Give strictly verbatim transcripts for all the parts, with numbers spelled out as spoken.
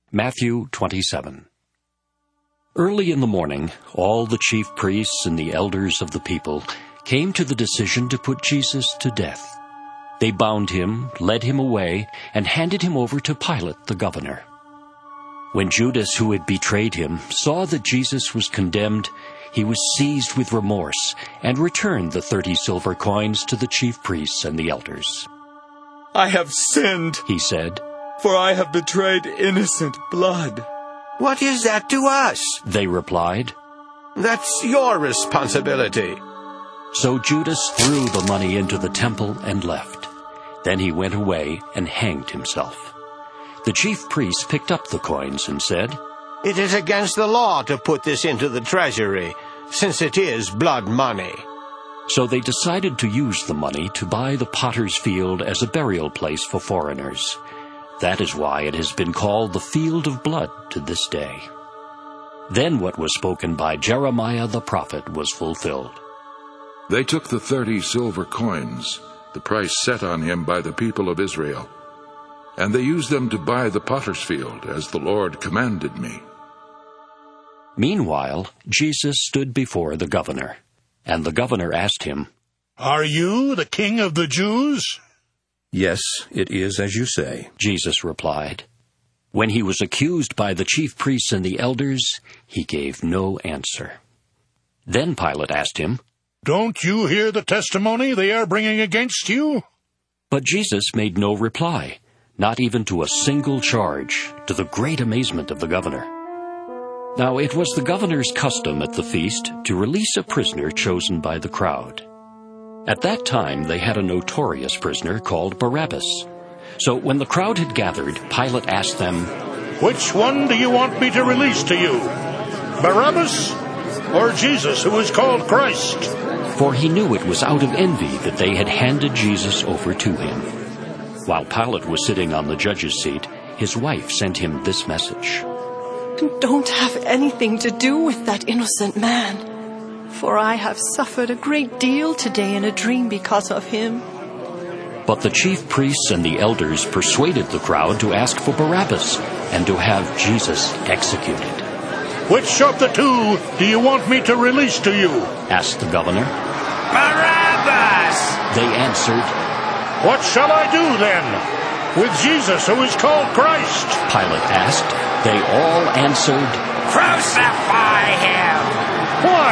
Matthew twenty-seven. Early in the morning, all the chief priests and the elders of the people came to the decision to put Jesus to death. They bound him, led him away, and handed him over to Pilate the governor. When Judas, who had betrayed him, saw that Jesus was condemned, he was seized with remorse and returned the thirty silver coins to the chief priests and the elders. "I have sinned," he said, "for I have betrayed innocent blood." "What is that to us?" they replied. "That's your responsibility." So Judas threw the money into the temple and left. Then he went away and hanged himself. The chief priests picked up the coins and said, "It is against the law to put this into the treasury, since it is blood money." So they decided to use the money to buy the potter's field as a burial place for foreigners. That is why it has been called the Field of Blood to this day. Then what was spoken by Jeremiah the prophet was fulfilled. They took the thirty silver coins, the price set on him by the people of Israel, and they used them to buy the potter's field, as the Lord commanded me. Meanwhile, Jesus stood before the governor, and the governor asked him, "Are you the king of the Jews?" "Yes, it is as you say," Jesus replied. When he was accused by the chief priests and the elders, he gave no answer. Then Pilate asked him, "Don't you hear the testimony they are bringing against you?" But Jesus made no reply, not even to a single charge, to the great amazement of the governor. Now it was the governor's custom at the feast to release a prisoner chosen by the crowd. At that time they had a notorious prisoner called Barabbas. So when the crowd had gathered, Pilate asked them, "Which one do you want me to release to you? Barabbas or Jesus, who is called Christ?" For he knew it was out of envy that they had handed Jesus over to him. While Pilate was sitting on the judge's seat, his wife sent him this message. "Don't have anything to do with that innocent man, for I have suffered a great deal today in a dream because of him." But the chief priests and the elders persuaded the crowd to ask for Barabbas and to have Jesus executed. "Which of the two do you want me to release to you?" asked the governor. "Barabbas!" They answered. "What shall I do then with Jesus, who is called Christ?" Pilate asked. They all answered, "Crucify him!" "Why?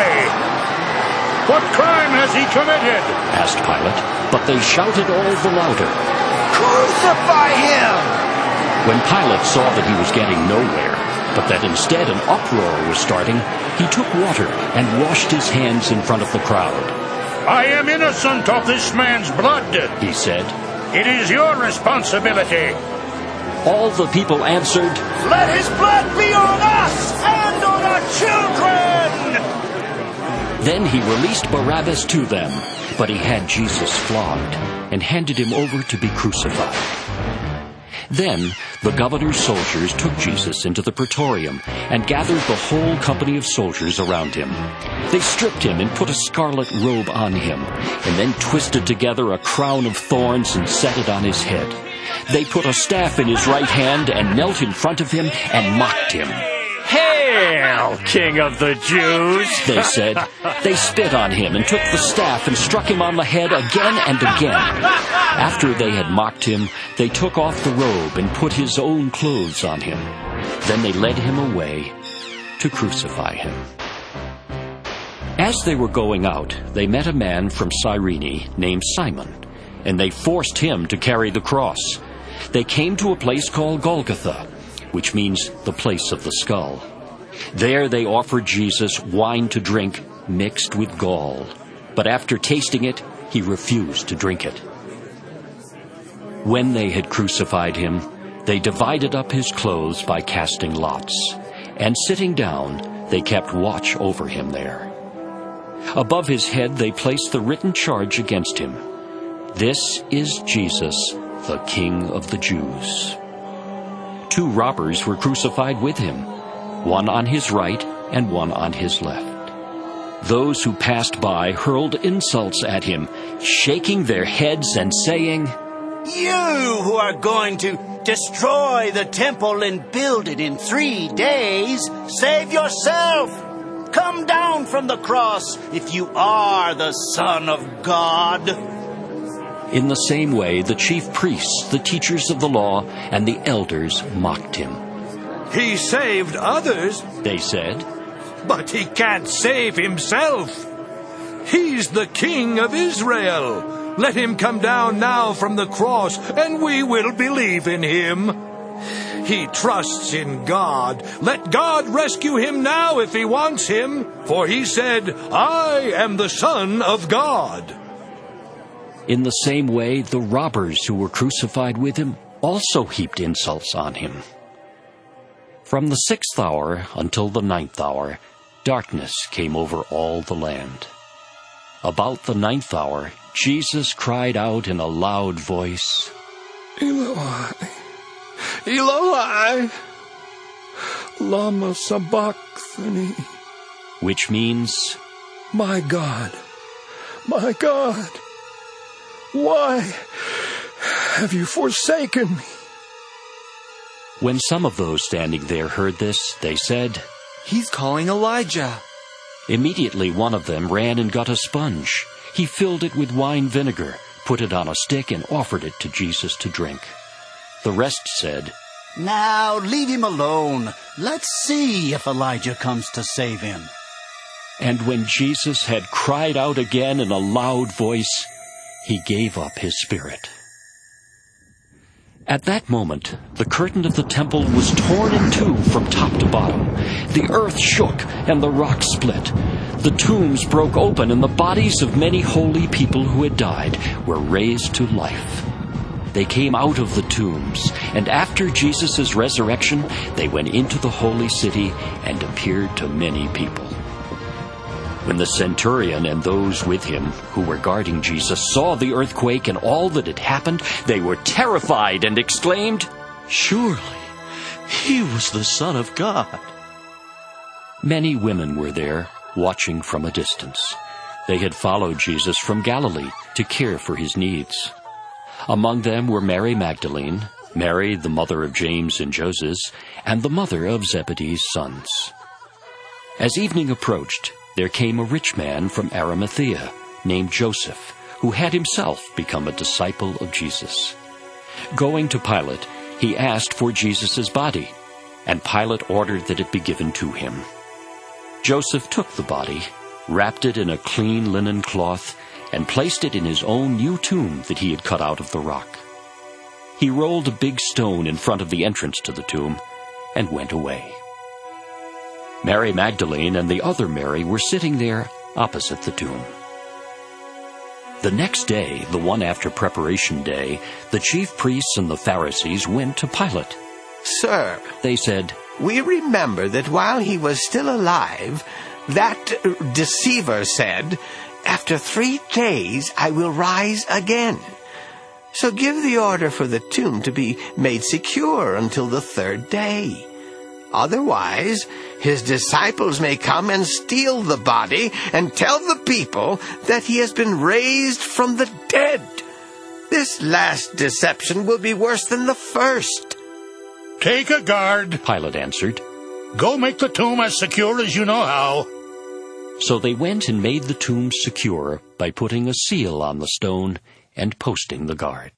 What crime has he committed?" asked Pilate. But they shouted all the louder, "Crucify him!" When Pilate saw that he was getting nowhere, but that instead an uproar was starting, he took water and washed his hands in front of the crowd. "I am innocent of this man's blood," he said. "It is your responsibility." All the people answered, "Let his blood be on us and on our children!" Then he released Barabbas to them, but he had Jesus flogged and handed him over to be crucified. Then the governor's soldiers took Jesus into the praetorium and gathered the whole company of soldiers around him. They stripped him and put a scarlet robe on him, and then twisted together a crown of thorns and set it on his head. They put a staff in his right hand and knelt in front of him and mocked him. "Hail, King of the Jews!" they said. They spit on him and took the staff and struck him on the head again and again. After they had mocked him, they took off the robe and put his own clothes on him. Then they led him away to crucify him. As they were going out, they met a man from Cyrene named Simon, and they forced him to carry the cross. They came to a place called Golgotha, which means the place of the skull. There they offered Jesus wine to drink mixed with gall, but after tasting it, he refused to drink it. When they had crucified him, they divided up his clothes by casting lots, and sitting down, they kept watch over him there. Above his head they placed the written charge against him. "This is Jesus, the King of the Jews." Two robbers were crucified with him, one on his right and one on his left. Those who passed by hurled insults at him, shaking their heads and saying, You who are going to destroy the temple and build it in three days, save yourself. Come down from the cross if you are the Son of God. In the same way, the chief priests, the teachers of the law, and the elders mocked him. He saved others, they said, but he can't save himself. He's the King of Israel. Let him come down now from the cross, and we will believe in him. He trusts in God. Let God rescue him now if he wants him, for he said, I am the Son of God. In the same way, the robbers who were crucified with him also heaped insults on him. From the sixth hour until the ninth hour, darkness came over all the land. About the ninth hour, Jesus cried out in a loud voice, Eloi, Eloi, lama sabachthani, which means, My God, my God, why have you forsaken me? When some of those standing there heard this, they said, He's calling Elijah. Immediately one of them ran and got a sponge. He filled it with wine vinegar, put it on a stick, and offered it to Jesus to drink. The rest said, Now leave him alone. Let's see if Elijah comes to save him. And when Jesus had cried out again in a loud voice, he gave up his spirit. At that moment, the curtain of the temple was torn in two from top to bottom. The earth shook and the rocks split. The tombs broke open and the bodies of many holy people who had died were raised to life. They came out of the tombs, and after Jesus' resurrection, they went into the holy city and appeared to many people. When the centurion and those with him who were guarding Jesus saw the earthquake and all that had happened, they were terrified and exclaimed, Surely he was the Son of God. Many women were there, watching from a distance. They had followed Jesus from Galilee to care for his needs. Among them were Mary Magdalene, Mary, the mother of James and Joseph, and the mother of Zebedee's sons. As evening approached, there came a rich man from Arimathea named Joseph, who had himself become a disciple of Jesus. Going to Pilate, he asked for Jesus' body, and Pilate ordered that it be given to him. Joseph took the body, wrapped it in a clean linen cloth, and placed it in his own new tomb that he had cut out of the rock. He rolled a big stone in front of the entrance to the tomb and went away. Mary Magdalene and the other Mary were sitting there opposite the tomb. The next day, the one after Preparation Day, the chief priests and the Pharisees went to Pilate. Sir, they said, we remember that while he was still alive, that deceiver said, After three days I will rise again. So give the order for the tomb to be made secure until the third day. Otherwise, his disciples may come and steal the body and tell the people that he has been raised from the dead. This last deception will be worse than the first. Take a guard, Pilate answered. Go make the tomb as secure as you know how. So they went and made the tomb secure by putting a seal on the stone and posting the guard.